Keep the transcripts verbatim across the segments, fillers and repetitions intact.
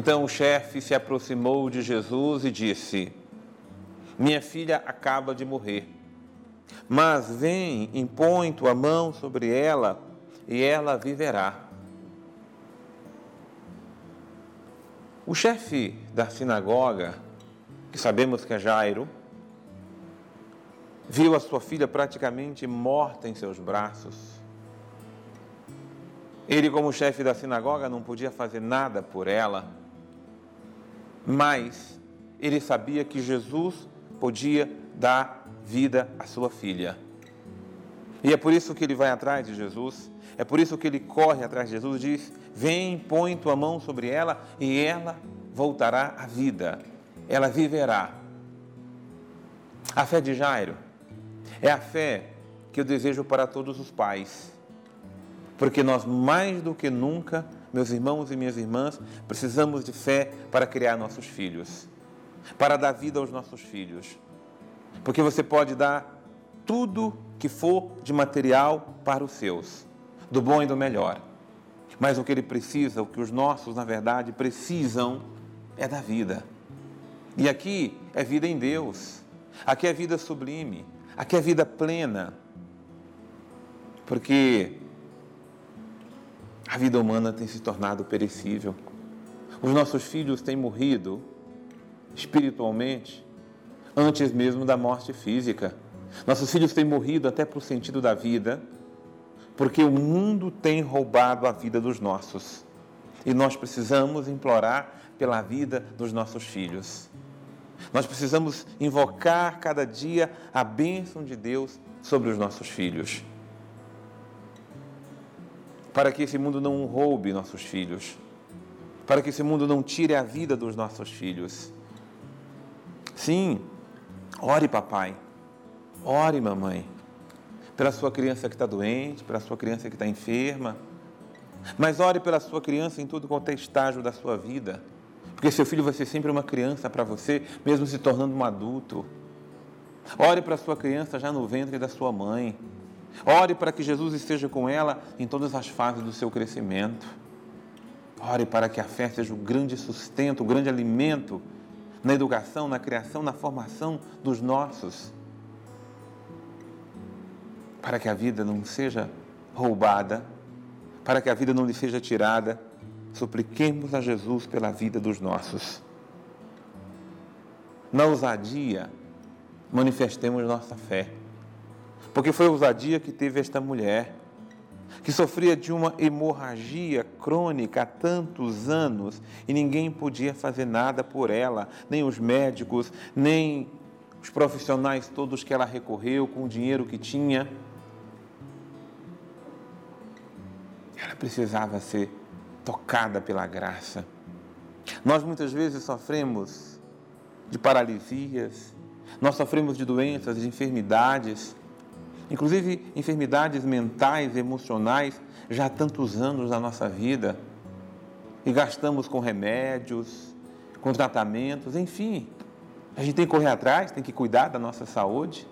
Então o chefe se aproximou de Jesus e disse: minha filha acaba de morrer, mas vem, impõe tua mão sobre ela e ela viverá. O chefe da sinagoga, que sabemos que é Jairo, viu a sua filha praticamente morta em seus braços. Ele, como chefe da sinagoga, não podia fazer nada por ela, mas ele sabia que Jesus podia dar vida à sua filha. E é por isso que ele vai atrás de Jesus, é por isso que ele corre atrás de Jesus e diz: vem, põe tua mão sobre ela e ela voltará à vida, ela viverá. A fé de Jairo é a fé que eu desejo para todos os pais, porque nós, mais do que nunca, meus irmãos e minhas irmãs, precisamos de fé para criar nossos filhos, para dar vida aos nossos filhos. Porque você pode dar tudo que for de material para os seus, do bom e do melhor. Mas o que ele precisa, o que os nossos, na verdade, precisam, é da vida. E aqui é vida em Deus. Aqui é vida sublime. Aqui é vida plena. Porque a vida humana tem se tornado perecível. Os nossos filhos têm morrido espiritualmente antes mesmo da morte física. Nossos filhos têm morrido até para o sentido da vida, porque o mundo tem roubado a vida dos nossos. E nós precisamos implorar pela vida dos nossos filhos. Nós precisamos invocar cada dia a bênção de Deus sobre os nossos filhos, para que esse mundo não roube nossos filhos, para que esse mundo não tire a vida dos nossos filhos. Sim, ore, papai, ore, mamãe, pela sua criança que está doente, pela sua criança que está enferma, mas ore pela sua criança em todo quanto é estágio da sua vida, porque seu filho vai ser sempre uma criança para você, mesmo se tornando um adulto. Ore para a sua criança já no ventre da sua mãe. Ore para que Jesus esteja com ela em todas as fases do seu crescimento. Ore para que a fé seja o grande sustento, o grande alimento na educação, na criação, na formação dos nossos. Para que a vida não seja roubada, para que a vida não lhe seja tirada, supliquemos a Jesus pela vida dos nossos. Na ousadia, manifestemos nossa fé. Porque foi a ousadia que teve esta mulher, que sofria de uma hemorragia crônica há tantos anos e ninguém podia fazer nada por ela, nem os médicos, nem os profissionais todos que ela recorreu com o dinheiro que tinha. Ela precisava ser tocada pela graça. Nós muitas vezes sofremos de paralisias, nós sofremos de doenças, de enfermidades, inclusive enfermidades mentais, emocionais, já há tantos anos na nossa vida, e gastamos com remédios, com tratamentos, enfim, a gente tem que correr atrás, tem que cuidar da nossa saúde,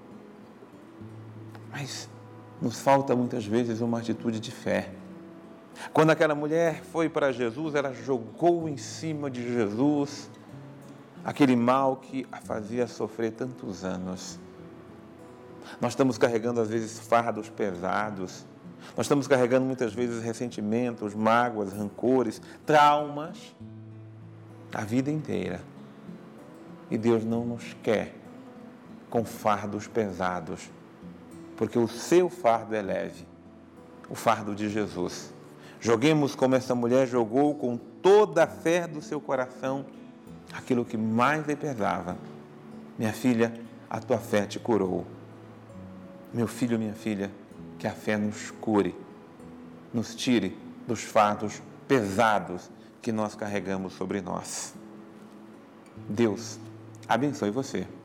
mas nos falta muitas vezes uma atitude de fé. Quando aquela mulher foi para Jesus, ela jogou em cima de Jesus aquele mal que a fazia sofrer tantos anos. Nós estamos carregando, às vezes, fardos pesados. Nós estamos carregando, muitas vezes, ressentimentos, mágoas, rancores, traumas, a vida inteira. E Deus não nos quer com fardos pesados, porque o seu fardo é leve, o fardo de Jesus. Joguemos como essa mulher jogou, com toda a fé do seu coração, aquilo que mais lhe pesava. Minha filha, a tua fé te curou. Meu filho, minha filha, que a fé nos cure, nos tire dos fardos pesados que nós carregamos sobre nós. Deus abençoe você.